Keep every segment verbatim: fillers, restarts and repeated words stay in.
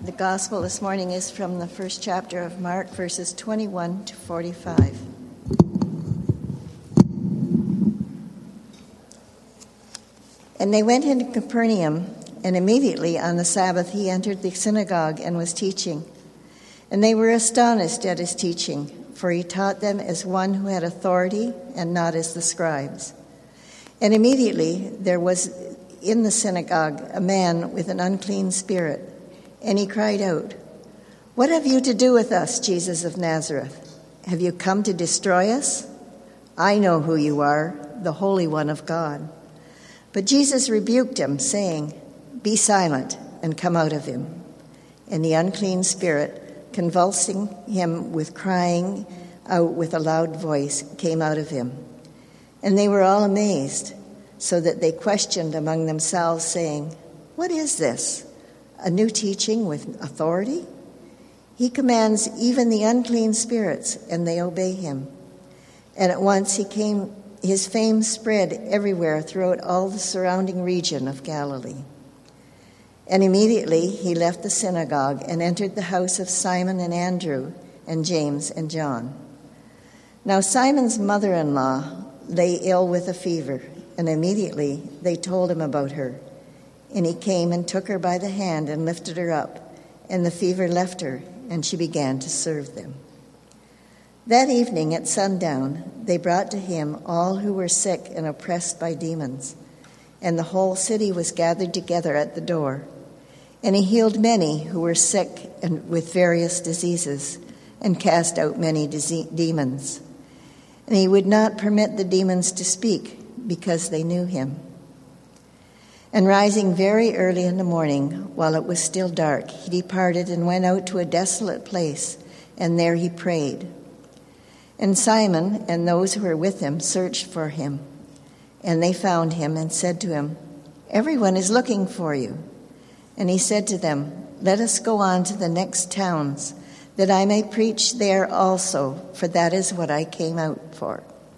The gospel this morning is from the first chapter of Mark, verses twenty-one to forty-five. And they went into Capernaum, and immediately on the Sabbath he entered the synagogue and was teaching. And they were astonished at his teaching, for he taught them as one who had authority and not as the scribes. And immediately there was in the synagogue a man with an unclean spirit. And he cried out, "What have you to do with us, Jesus of Nazareth? Have you come to destroy us? I know who you are, the Holy One of God." But Jesus rebuked him, saying, "Be silent and come out of him." And the unclean spirit, convulsing him with crying out with a loud voice, came out of him. And they were all amazed, so that they questioned among themselves, saying, "What is this? A new teaching with authority? He commands even the unclean spirits, and they obey him." And at once he came, his fame spread everywhere throughout all the surrounding region of Galilee. And immediately he left the synagogue and entered the house of Simon and Andrew and James and John. Now Simon's mother-in-law lay ill with a fever, and immediately they told him about her. And he came and took her by the hand and lifted her up, and the fever left her, and she began to serve them. That evening at sundown, they brought to him all who were sick and oppressed by demons, and the whole city was gathered together at the door. And he healed many who were sick and with various diseases, and cast out many disease- demons. And he would not permit the demons to speak, because they knew him. And rising very early in the morning, while it was still dark, he departed and went out to a desolate place, and there he prayed. And Simon and those who were with him searched for him. And they found him and said to him, "Everyone is looking for you." And he said to them, "Let us go on to the next towns, that I may preach there also, for that is what I came out for."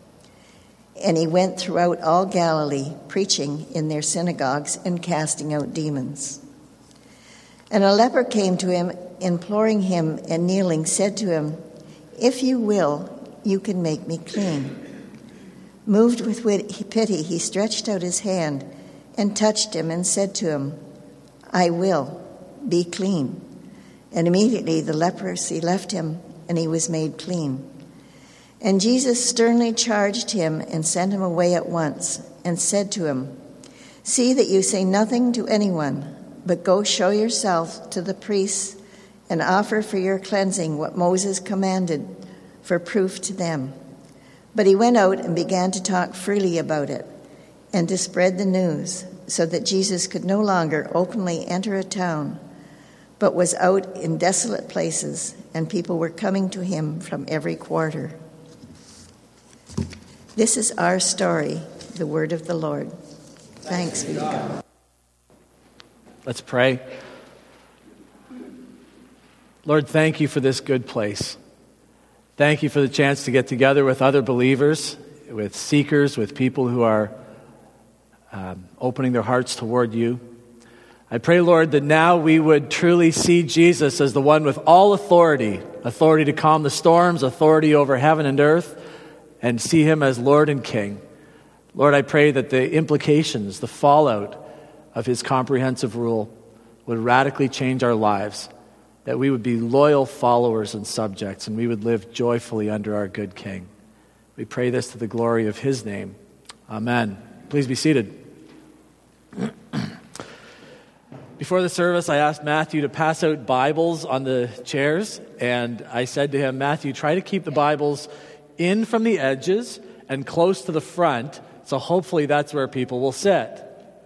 And he went throughout all Galilee, preaching in their synagogues and casting out demons. And a leper came to him, imploring him, and kneeling, said to him, "If you will, you can make me clean." Moved with pity, he stretched out his hand and touched him and said to him, "I will, be clean." And immediately the leprosy left him, and he was made clean. And Jesus sternly charged him and sent him away at once, and said to him, "See that you say nothing to anyone, but go show yourself to the priests and offer for your cleansing what Moses commanded for proof to them." But he went out and began to talk freely about it and to spread the news, so that Jesus could no longer openly enter a town, but was out in desolate places, and people were coming to him from every quarter. This is our story, the word of the Lord. Thanks be to God. Let's pray. Lord, thank you for this good place. Thank you for the chance to get together with other believers, with seekers, with people who are um, opening their hearts toward you. I pray, Lord, that now we would truly see Jesus as the one with all authority, authority to calm the storms, authority over heaven and earth, and see him as Lord and King. Lord, I pray that the implications, the fallout of his comprehensive rule would radically change our lives, that we would be loyal followers and subjects, and we would live joyfully under our good King. We pray this to the glory of his name. Amen. Please be seated. Before the service, I asked Matthew to pass out Bibles on the chairs, and I said to him, "Matthew, try to keep the Bibles in from the edges and close to the front, so hopefully that's where people will sit."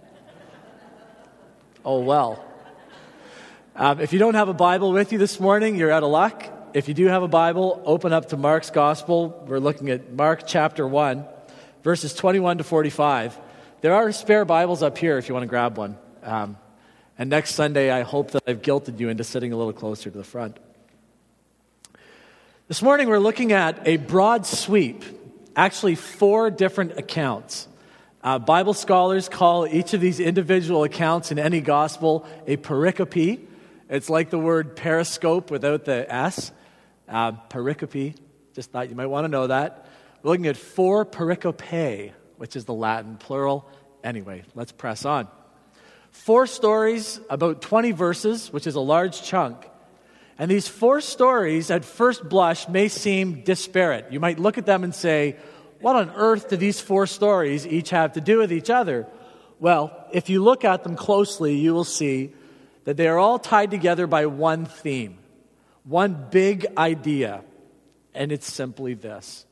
Oh, well. Um, if you don't have a Bible with you this morning, you're out of luck. If you do have a Bible, open up to Mark's Gospel. We're looking at Mark chapter one, verses twenty-one to forty-five. There are spare Bibles up here if you want to grab one. Um, and next Sunday, I hope that I've guilted you into sitting a little closer to the front. This morning, we're looking at a broad sweep, actually four different accounts. Uh, Bible scholars call each of these individual accounts in any gospel a pericope. It's like the word periscope without the S. Uh, pericope. Just thought you might want to know that. We're looking at four pericope, which is the Latin plural. Anyway, let's press on. Four stories, about twenty verses, which is a large chunk. And these four stories, at first blush, may seem disparate. You might look at them and say, what on earth do these four stories each have to do with each other? Well, if you look at them closely, you will see that they are all tied together by one theme, one big idea, and it's simply this.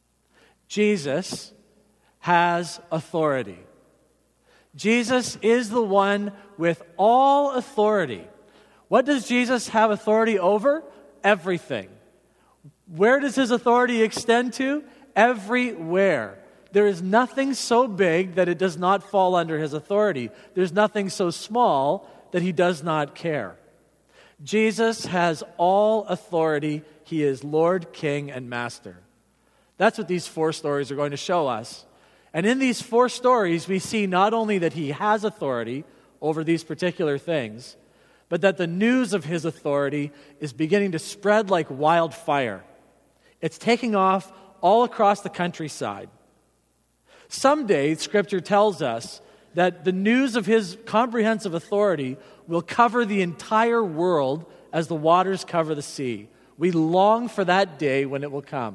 Jesus has authority. Jesus is the one with all authority. What does Jesus have authority over? Everything. Where does his authority extend to? Everywhere. There is nothing so big that it does not fall under his authority. There's nothing so small that he does not care. Jesus has all authority. He is Lord, King, and Master. That's what these four stories are going to show us. And in these four stories, we see not only that he has authority over these particular things, but that the news of his authority is beginning to spread like wildfire. It's taking off all across the countryside. Someday, Scripture tells us that the news of his comprehensive authority will cover the entire world as the waters cover the sea. We long for that day when it will come.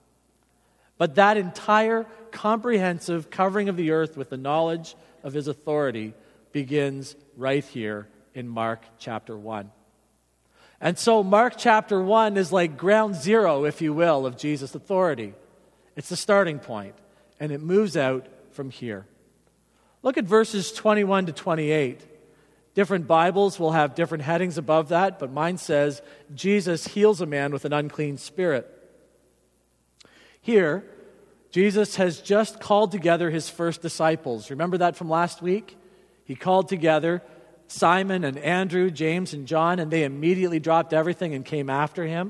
But that entire comprehensive covering of the earth with the knowledge of his authority begins right here in Mark chapter one. And so Mark chapter one is like ground zero, if you will, of Jesus' authority. It's the starting point, and it moves out from here. Look at verses twenty-one to twenty-eight. Different Bibles will have different headings above that, but mine says, Jesus heals a man with an unclean spirit. Here, Jesus has just called together his first disciples. Remember that from last week? He called together Simon and Andrew, James and John, and they immediately dropped everything and came after him.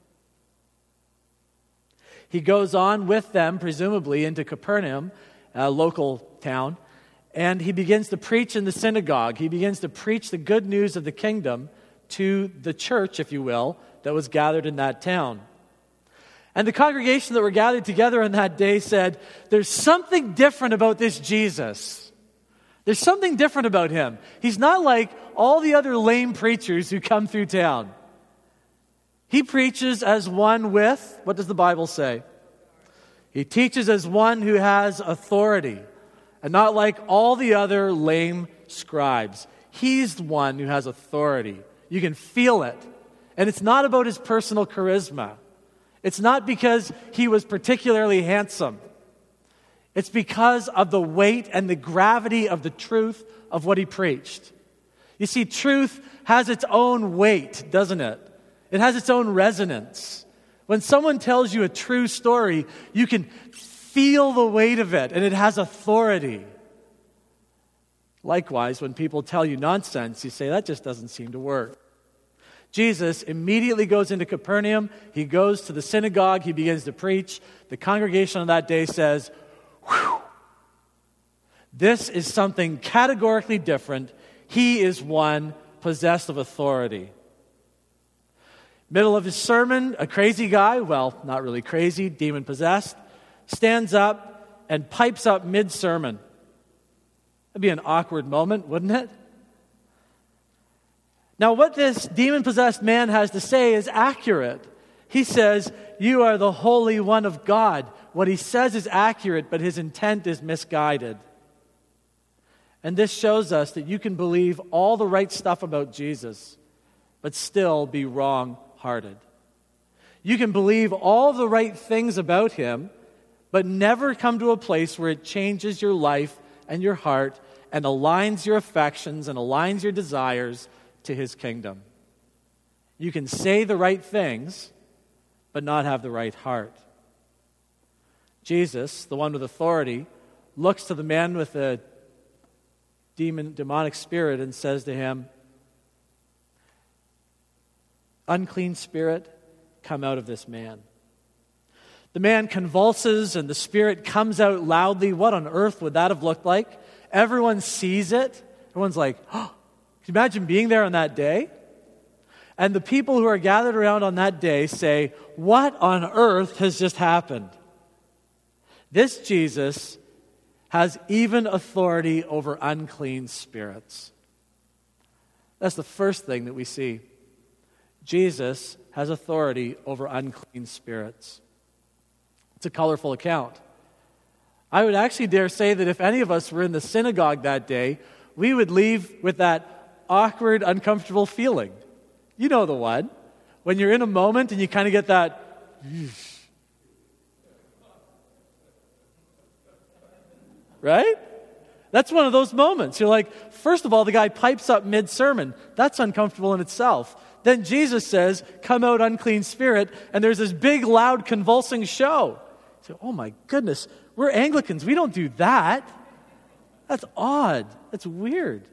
He goes on with them, presumably, into Capernaum, a local town, and he begins to preach in the synagogue. He begins to preach the good news of the kingdom to the church, if you will, that was gathered in that town. And the congregation that were gathered together on that day said, there's something different about this Jesus. There's something different about him. He's not like all the other lame preachers who come through town. He preaches as one with, what does the Bible say? He teaches as one who has authority, and not like all the other lame scribes. He's the one who has authority. You can feel it. And it's not about his personal charisma. It's not because he was particularly handsome. It's because of the weight and the gravity of the truth of what he preached. You see, truth has its own weight, doesn't it? It has its own resonance. When someone tells you a true story, you can feel the weight of it, and it has authority. Likewise, when people tell you nonsense, you say, that just doesn't seem to work. Jesus immediately goes into Capernaum. He goes to the synagogue. He begins to preach. The congregation on that day says, whew, this is something categorically different. He is one possessed of authority. Middle of his sermon, a crazy guy, well, not really crazy, demon-possessed, stands up and pipes up mid-sermon. That'd be an awkward moment, wouldn't it? Now, what this demon-possessed man has to say is accurate. He says, you are the Holy One of God. What he says is accurate, but his intent is misguided. And this shows us that you can believe all the right stuff about Jesus, but still be wrong-hearted. You can believe all the right things about him, but never come to a place where it changes your life and your heart and aligns your affections and aligns your desires to his kingdom. You can say the right things, but not have the right heart. Jesus, the one with authority, looks to the man with the demon, demonic spirit and says to him, unclean spirit, come out of this man. The man convulses and the spirit comes out loudly. What on earth would that have looked like? Everyone sees it. Everyone's like, oh, can you imagine being there on that day? And the people who are gathered around on that day say, "What on earth has just happened?" This Jesus has even authority over unclean spirits. That's the first thing that we see. Jesus has authority over unclean spirits. It's a colorful account. I would actually dare say that if any of us were in the synagogue that day, we would leave with that awkward, uncomfortable feeling. You know the one. When you're in a moment and you kind of get that, right? That's one of those moments. You're like, first of all, the guy pipes up mid-sermon. That's uncomfortable in itself. Then Jesus says, "Come out, unclean spirit," and there's this big, loud, convulsing show. You say, oh my goodness, we're Anglicans. We don't do that. That's odd. That's weird.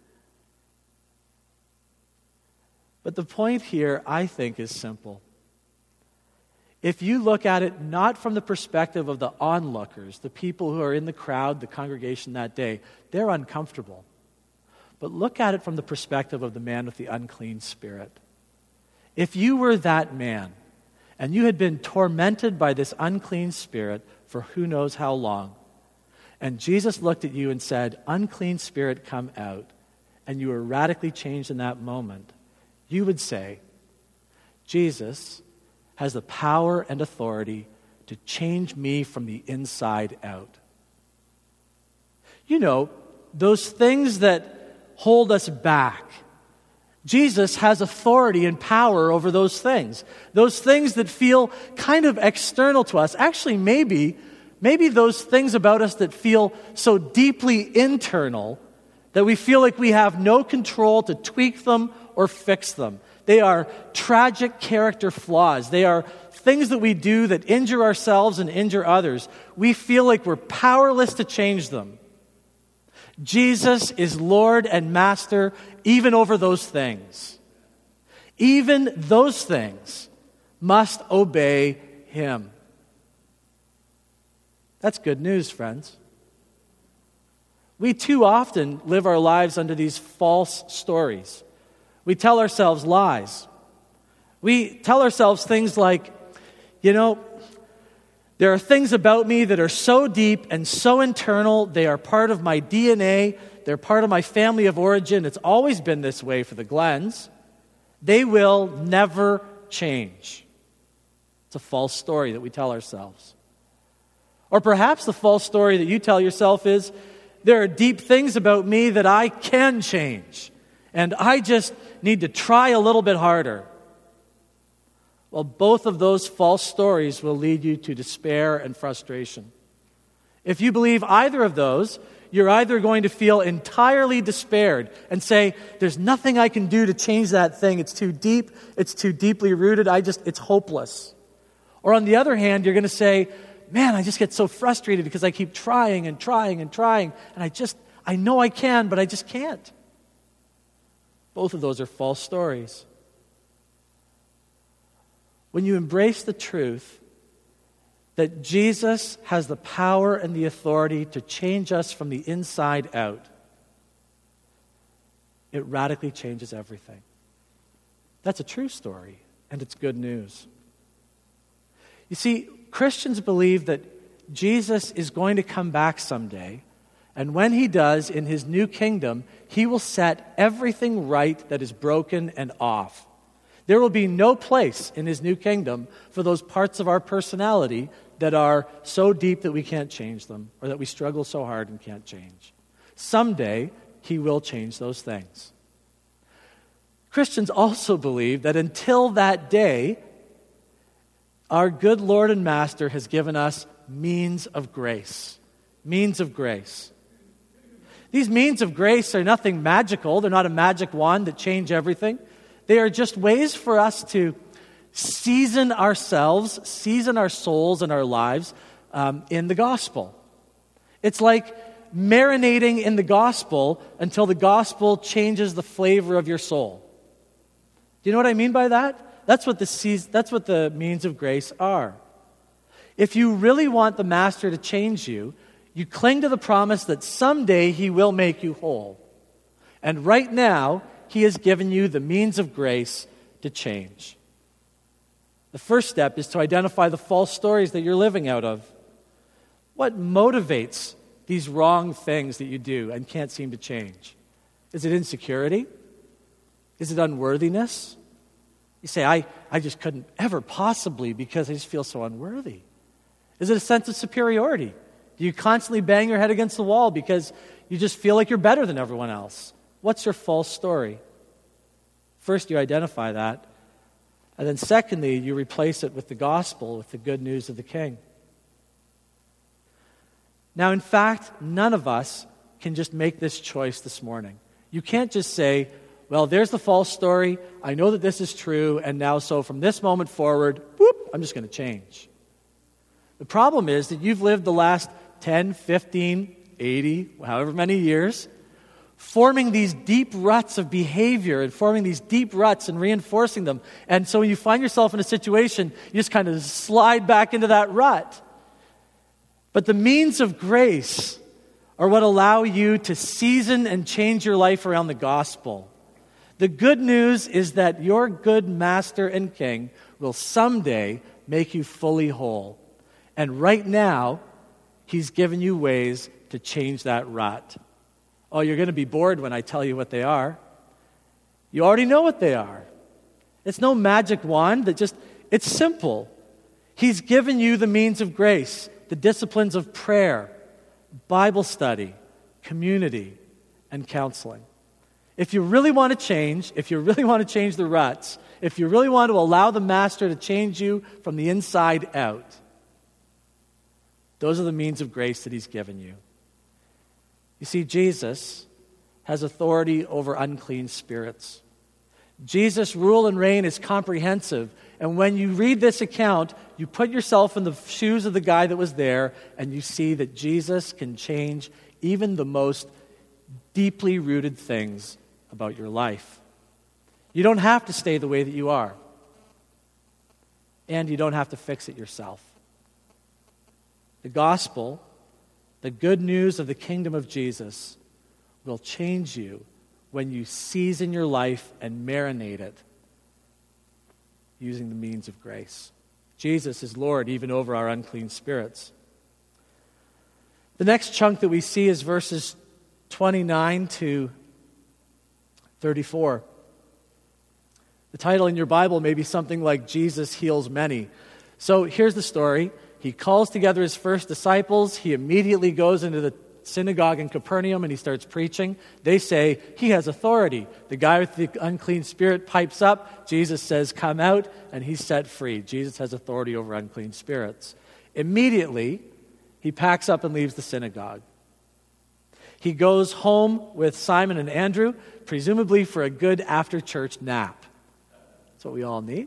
But the point here, I think, is simple. If you look at it not from the perspective of the onlookers, the people who are in the crowd, the congregation that day, they're uncomfortable. But look at it from the perspective of the man with the unclean spirit. If you were that man, and you had been tormented by this unclean spirit for who knows how long, and Jesus looked at you and said, "Unclean spirit, come out," and you were radically changed in that moment, you would say, Jesus has the power and authority to change me from the inside out. You know, those things that hold us back, Jesus has authority and power over those things. Those things that feel kind of external to us. Actually, maybe, maybe those things about us that feel so deeply internal that we feel like we have no control to tweak them or fix them. They are tragic character flaws. They are things that we do that injure ourselves and injure others. We feel like we're powerless to change them. Jesus is Lord and Master even over those things. Even those things must obey Him. That's good news, friends. We too often live our lives under these false stories. We tell ourselves lies. We tell ourselves things like, you know, there are things about me that are so deep and so internal, they are part of my D N A, they're part of my family of origin. It's always been this way for the Glens. They will never change. It's a false story that we tell ourselves. Or perhaps the false story that you tell yourself is, there are deep things about me that I can change, and I just need to try a little bit harder. Well, both of those false stories will lead you to despair and frustration. If you believe either of those, you're either going to feel entirely despaired and say, there's nothing I can do to change that thing. It's too deep. It's too deeply rooted. I just, it's hopeless. Or on the other hand, you're going to say, man, I just get so frustrated because I keep trying and trying and trying, and I just, I know I can, but I just can't. Both of those are false stories. When you embrace the truth that Jesus has the power and the authority to change us from the inside out, it radically changes everything. That's a true story, and it's good news. You see, Christians believe that Jesus is going to come back someday, and when He does, in His new kingdom, He will set everything right that is broken and off. There will be no place in His new kingdom for those parts of our personality that are so deep that we can't change them, or that we struggle so hard and can't change. Someday, He will change those things. Christians also believe that until that day, our good Lord and Master has given us means of grace. Means of grace. These means of grace are nothing magical. They're not a magic wand that change everything. They are just ways for us to season ourselves, season our souls and our lives um, in the gospel. It's like marinating in the gospel until the gospel changes the flavor of your soul. Do you know what I mean by that? That's what the seas- that's what the means of grace are. If you really want the Master to change you, you cling to the promise that someday He will make you whole. And right now, He has given you the means of grace to change. The first step is to identify the false stories that you're living out of. What motivates these wrong things that you do and can't seem to change? Is it insecurity? Is it unworthiness? You say, I, I just couldn't ever possibly because I just feel so unworthy. Is it a sense of superiority? Do you constantly bang your head against the wall because you just feel like you're better than everyone else? What's your false story? First, you identify that. And then secondly, you replace it with the gospel, with the good news of the King. Now, in fact, none of us can just make this choice this morning. You can't just say, well, there's the false story. I know that this is true, and now so from this moment forward, whoop, I'm just going to change. The problem is that you've lived the last ten, fifteen, eighty, however many years, forming these deep ruts of behavior and forming these deep ruts and reinforcing them. And so when you find yourself in a situation, you just kind of slide back into that rut. But the means of grace are what allow you to season and change your life around the gospel. The good news is that your good master and King will someday make you fully whole. And right now, he's given you ways to change that rut. Oh, you're going to be bored when I tell you what they are. You already know what they are. It's no magic wand that just, it's simple. He's given you the means of grace, the disciplines of prayer, Bible study, community, and counseling. If you really want to change, if you really want to change the ruts, if you really want to allow the Master to change you from the inside out, those are the means of grace that he's given you. You see, Jesus has authority over unclean spirits. Jesus' rule and reign is comprehensive. And when you read this account, you put yourself in the shoes of the guy that was there, and you see that Jesus can change even the most deeply rooted things about your life. You don't have to stay the way that you are. And you don't have to fix it yourself. The gospel, the good news of the kingdom of Jesus, will change you when you season your life and marinate it using the means of grace. Jesus is Lord even over our unclean spirits. The next chunk that we see is verses twenty-nine to thirty-four. The title in your Bible may be something like Jesus Heals Many. So here's the story. He calls together his first disciples. He immediately goes into the synagogue in Capernaum and he starts preaching. They say, he has authority. The guy with the unclean spirit pipes up. Jesus says, come out, and he's set free. Jesus has authority over unclean spirits. Immediately, he packs up and leaves the synagogue. He goes home with Simon and Andrew, presumably for a good after-church nap. That's what we all need.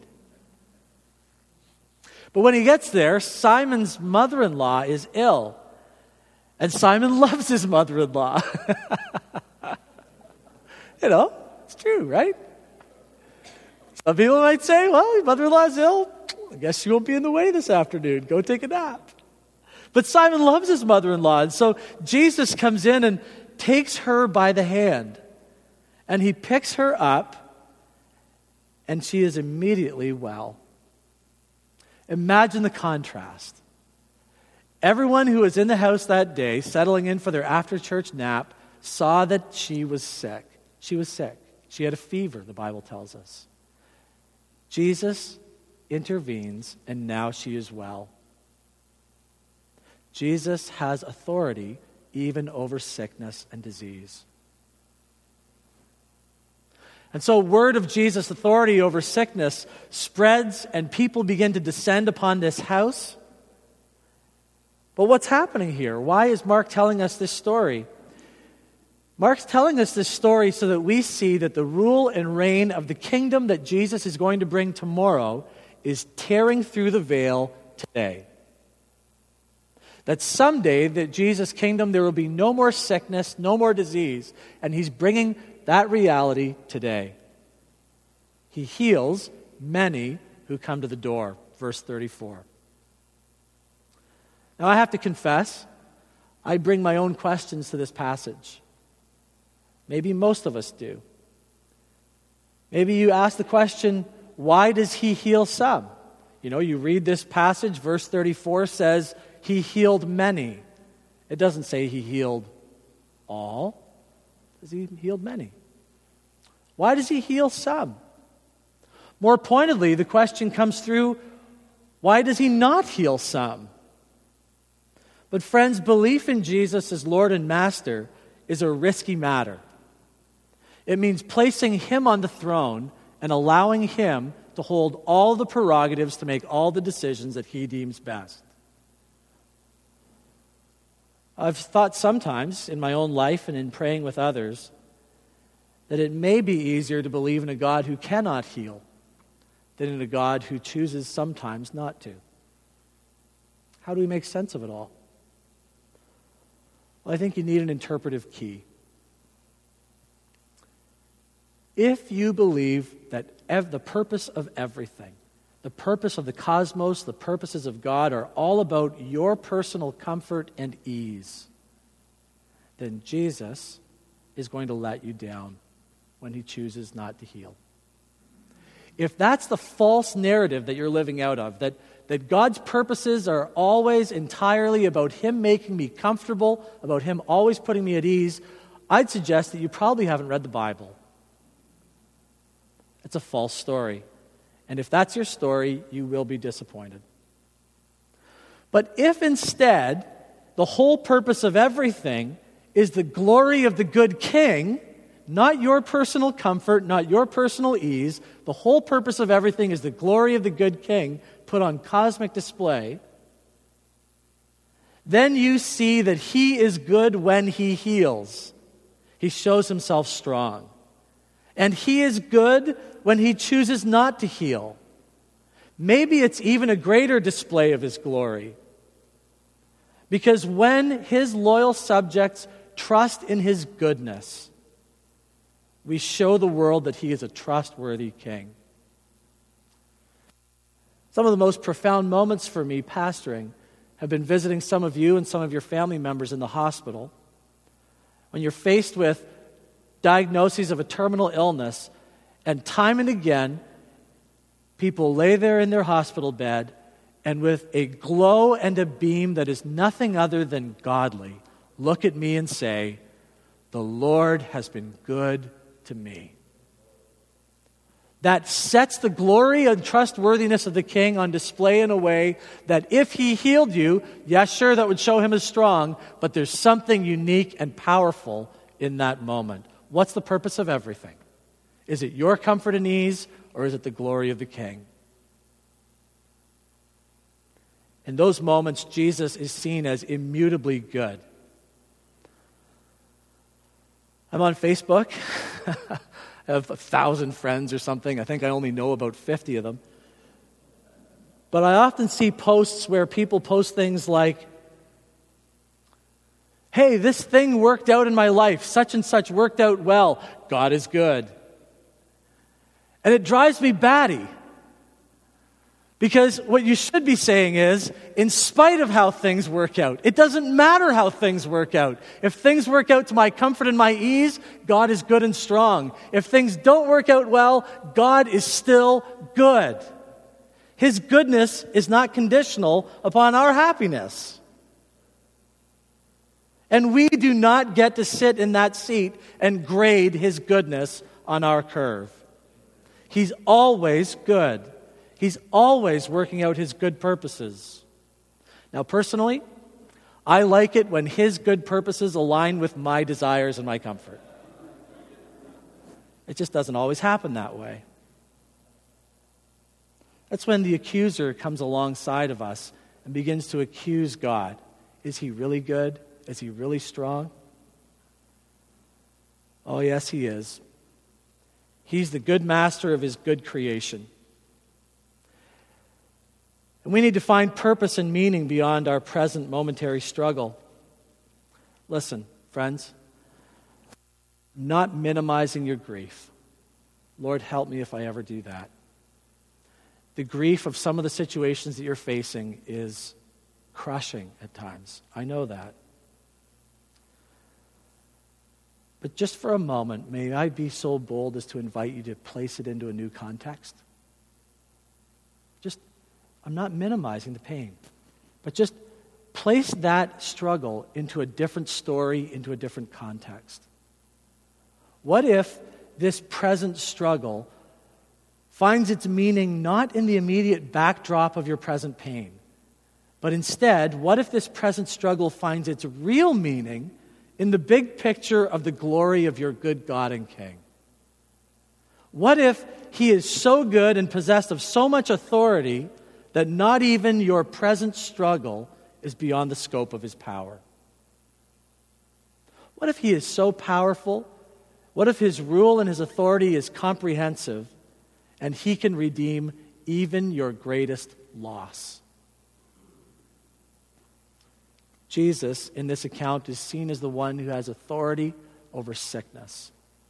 But when he gets there, Simon's mother-in-law is ill. And Simon loves his mother-in-law. You know, it's true, right? Some people might say, well, your mother-in-law is ill. I guess she won't be in the way this afternoon. Go take a nap. But Simon loves his mother-in-law. And so Jesus comes in and takes her by the hand. And he picks her up. And she is immediately well. Imagine the contrast. Everyone who was in the house that day, settling in for their after-church nap, saw that she was sick. She was sick. She had a fever, the Bible tells us. Jesus intervenes, and now she is well. Jesus has authority even over sickness and disease. And so word of Jesus' authority over sickness spreads, and people begin to descend upon this house. But what's happening here? Why is Mark telling us this story? Mark's telling us this story so that we see that the rule and reign of the kingdom that Jesus is going to bring tomorrow is tearing through the veil today. That someday, that Jesus' kingdom, there will be no more sickness, no more disease, and he's bringing that reality today. He heals many who come to the door. Verse thirty-four. Now I have to confess, I bring my own questions to this passage. Maybe most of us do. Maybe you ask the question, why does he heal some? You know, you read this passage, verse thirty-four says, he healed many. It doesn't say he healed all. It says he healed many. Why does he heal some? More pointedly, the question comes through, why does he not heal some? But friends, belief in Jesus as Lord and Master is a risky matter. It means placing him on the throne and allowing him to hold all the prerogatives to make all the decisions that he deems best. I've thought sometimes in my own life and in praying with others that it may be easier to believe in a God who cannot heal than in a God who chooses sometimes not to. How do we make sense of it all? Well, I think you need an interpretive key. If you believe that ev- the purpose of everything, the purpose of the cosmos, the purposes of God are all about your personal comfort and ease, then Jesus is going to let you down when he chooses not to heal. If that's the false narrative that you're living out of, that, that God's purposes are always entirely about him making me comfortable, about him always putting me at ease, I'd suggest that you probably haven't read the Bible. It's a false story. And if that's your story, you will be disappointed. But if instead the whole purpose of everything is the glory of the good king, not your personal comfort, not your personal ease, the whole purpose of everything is the glory of the good king put on cosmic display, then you see that he is good when he heals. He shows himself strong. And he is good when he chooses not to heal. Maybe it's even a greater display of his glory. Because when his loyal subjects trust in his goodness, we show the world that he is a trustworthy king. Some of the most profound moments for me pastoring have been visiting some of you and some of your family members in the hospital. When you're faced with diagnoses of a terminal illness, and time and again, people lay there in their hospital bed, and with a glow and a beam that is nothing other than godly, look at me and say, "The Lord has been good to me." That sets the glory and trustworthiness of the king on display in a way that if he healed you, yes, sure, that would show him as strong, but there's something unique and powerful in that moment. What's the purpose of everything? Is it your comfort and ease, or is it the glory of the king? In those moments, Jesus is seen as immutably good. I'm on Facebook. I have a thousand friends or something. I think I only know about fifty of them. But I often see posts where people post things like, "Hey, this thing worked out in my life. Such and such worked out well. God is good." And it drives me batty. Because what you should be saying is, in spite of how things work out, it doesn't matter how things work out. If things work out to my comfort and my ease, God is good and strong. If things don't work out well, God is still good. His goodness is not conditional upon our happiness. And we do not get to sit in that seat and grade his goodness on our curve. He's always good. He's always working out his good purposes. Now, personally, I like it when his good purposes align with my desires and my comfort. It just doesn't always happen that way. That's when the accuser comes alongside of us and begins to accuse God. Is he really good? Is he really strong? Oh, yes, he is. He's the good master of his good creation. And we need to find purpose and meaning beyond our present momentary struggle. Listen, friends, I'm not minimizing your grief. Lord, help me if I ever do that. The grief of some of the situations that you're facing is crushing at times. I know that. But just for a moment, may I be so bold as to invite you to place it into a new context? I'm not minimizing the pain. But just place that struggle into a different story, into a different context. What if this present struggle finds its meaning not in the immediate backdrop of your present pain, but instead, what if this present struggle finds its real meaning in the big picture of the glory of your good God and King? What if he is so good and possessed of so much authority that not even your present struggle is beyond the scope of his power? What if he is so powerful? What if his rule and his authority is comprehensive and he can redeem even your greatest loss? Jesus, in this account, is seen as the one who has authority over sickness.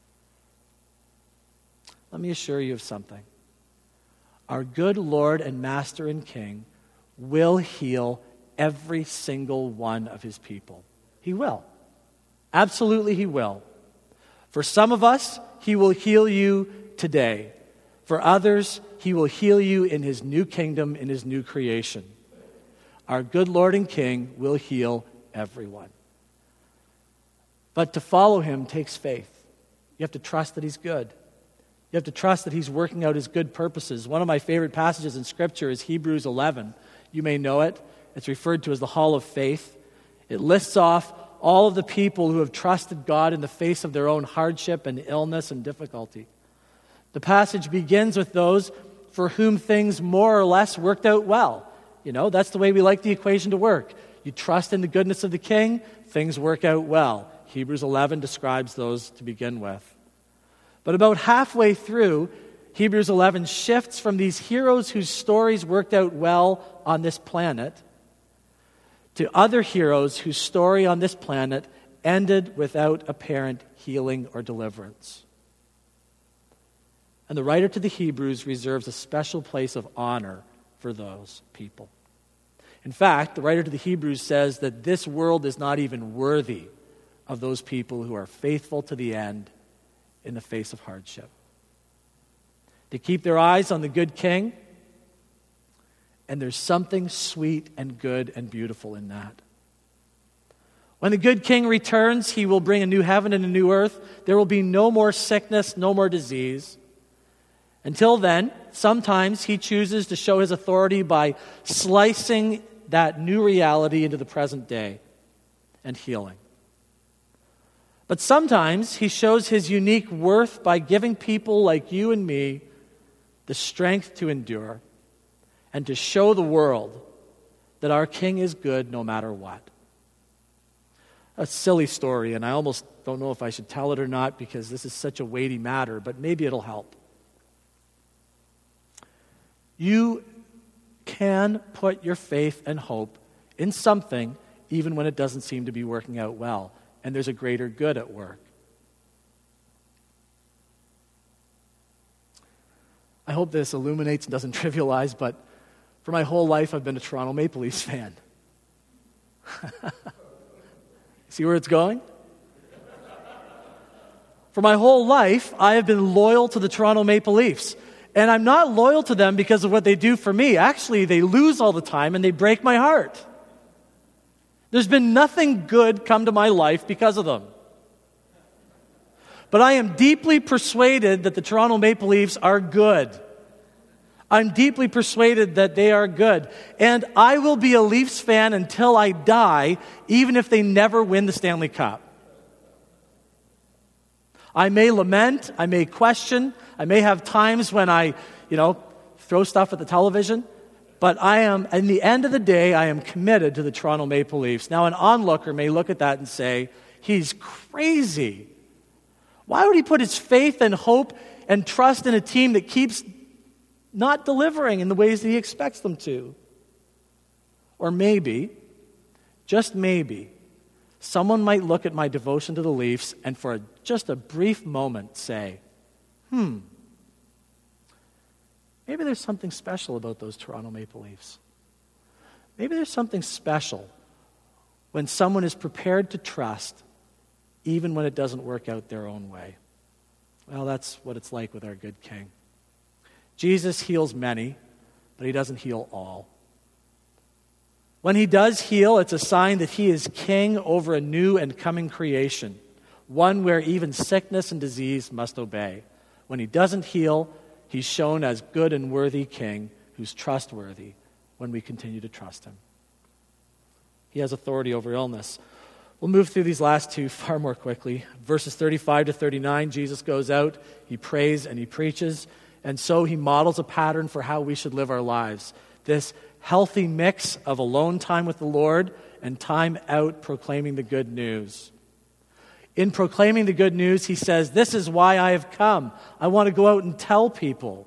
Let me assure you of something. Our good Lord and Master and King will heal every single one of his people. He will. Absolutely he will. For some of us, he will heal you today. For others, he will heal you in his new kingdom, in his new creation. Our good Lord and King will heal everyone. But to follow him takes faith. You have to trust that he's good. You have to trust that he's working out his good purposes. One of my favorite passages in Scripture is Hebrews eleven. You may know it. It's referred to as the Hall of Faith. It lists off all of the people who have trusted God in the face of their own hardship and illness and difficulty. The passage begins with those for whom things more or less worked out well. You know, that's the way we like the equation to work. You trust in the goodness of the King, things work out well. Hebrews eleven describes those to begin with. But about halfway through, Hebrews eleven shifts from these heroes whose stories worked out well on this planet to other heroes whose story on this planet ended without apparent healing or deliverance. And the writer to the Hebrews reserves a special place of honor for those people. In fact, the writer to the Hebrews says that this world is not even worthy of those people who are faithful to the end in the face of hardship. They keep their eyes on the good King, and there's something sweet and good and beautiful in that. When the good King returns, he will bring a new heaven and a new earth. There will be no more sickness, no more disease. Until then, sometimes he chooses to show his authority by slicing that new reality into the present day and healing. But sometimes he shows his unique worth by giving people like you and me the strength to endure and to show the world that our King is good no matter what. A silly story, and I almost don't know if I should tell it or not because this is such a weighty matter, but maybe it'll help. You can put your faith and hope in something even when it doesn't seem to be working out well, and there's a greater good at work. I hope this illuminates and doesn't trivialize, but for my whole life I've been a Toronto Maple Leafs fan. See where it's going? For my whole life, I have been loyal to the Toronto Maple Leafs. And I'm not loyal to them because of what they do for me. Actually, they lose all the time and they break my heart. There's been nothing good come to my life because of them. But I am deeply persuaded that the Toronto Maple Leafs are good. I'm deeply persuaded that they are good. And I will be a Leafs fan until I die, even if they never win the Stanley Cup. I may lament, I may question, I may have times when I, you know, throw stuff at the television, but I am, in the end of the day, I am committed to the Toronto Maple Leafs. Now, an onlooker may look at that and say, he's crazy. Why would he put his faith and hope and trust in a team that keeps not delivering in the ways that he expects them to? Or maybe, just maybe, someone might look at my devotion to the Leafs and for a, just a brief moment say, hmm, maybe there's something special about those Toronto Maple Leafs. Maybe there's something special when someone is prepared to trust even when it doesn't work out their own way. Well, that's what it's like with our good King. Jesus heals many, but he doesn't heal all. When he does heal, it's a sign that he is king over a new and coming creation, one where even sickness and disease must obey. When he doesn't heal, he's shown as good and worthy king who's trustworthy when we continue to trust him. He has authority over illness. We'll move through these last two far more quickly. Verses thirty-five to thirty-nine, Jesus goes out, he prays and he preaches, and so he models a pattern for how we should live our lives. This healthy mix of alone time with the Lord and time out proclaiming the good news. In proclaiming the good news, he says, this is why I have come. I want to go out and tell people.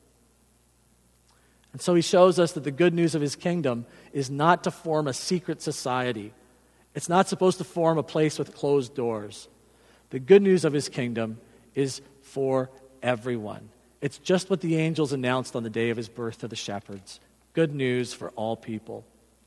And so he shows us that the good news of his kingdom is not to form a secret society. It's not supposed to form a place with closed doors. The good news of his kingdom is for everyone. It's just what the angels announced on the day of his birth to the shepherds. Good news for all people.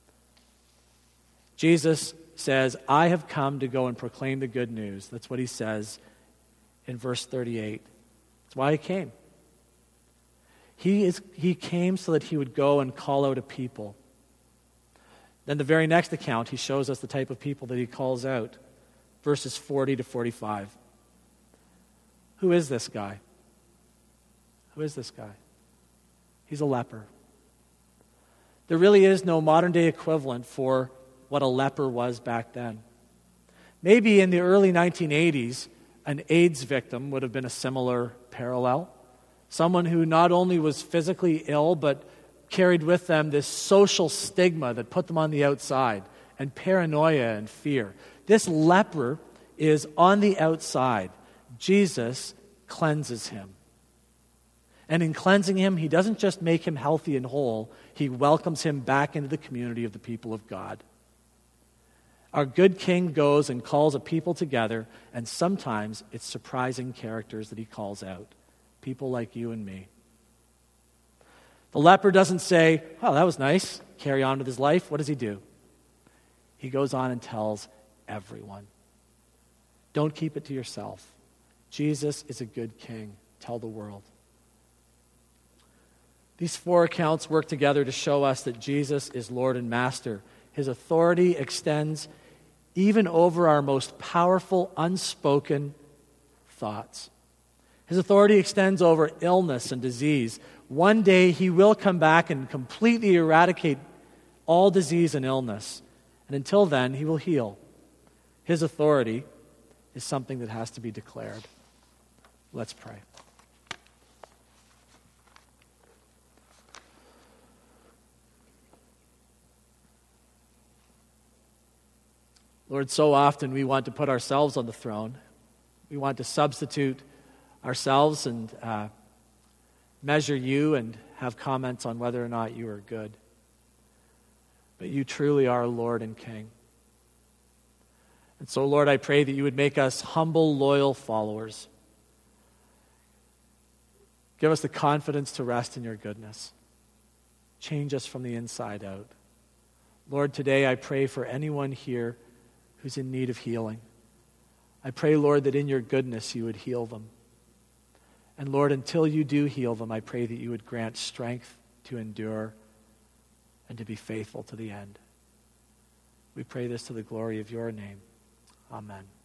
Jesus says, I have come to go and proclaim the good news. That's what he says in verse thirty-eight. That's why he came. He is. He came so that he would go and call out a people. Then the very next account, he shows us the type of people that he calls out. Verses forty to forty-five. Who is this guy? Who is this guy? He's a leper. There really is no modern-day equivalent for what a leper was back then. Maybe in the early nineteen eighties, an AIDS victim would have been a similar parallel. Someone who not only was physically ill, but carried with them this social stigma that put them on the outside, and paranoia and fear. This leper is on the outside. Jesus cleanses him. And in cleansing him, he doesn't just make him healthy and whole, he welcomes him back into the community of the people of God. Our good king goes and calls a people together, and sometimes it's surprising characters that he calls out. People like you and me. The leper doesn't say, oh, that was nice, carry on with his life. What does he do? He goes on and tells everyone. Don't keep it to yourself. Jesus is a good king. Tell the world. These four accounts work together to show us that Jesus is Lord and Master. His authority extends even over our most powerful, unspoken thoughts. His authority extends over illness and disease. One day he will come back and completely eradicate all disease and illness. And until then, he will heal. His authority is something that has to be declared. Let's pray. Lord, so often we want to put ourselves on the throne. We want to substitute ourselves and uh, measure you and have comments on whether or not you are good. But you truly are Lord and King. And so, Lord, I pray that you would make us humble, loyal followers. Give us the confidence to rest in your goodness. Change us from the inside out. Lord, today I pray for anyone here who's in need of healing. I pray, Lord, that in your goodness you would heal them. And Lord, until you do heal them, I pray that you would grant strength to endure and to be faithful to the end. We pray this to the glory of your name. Amen.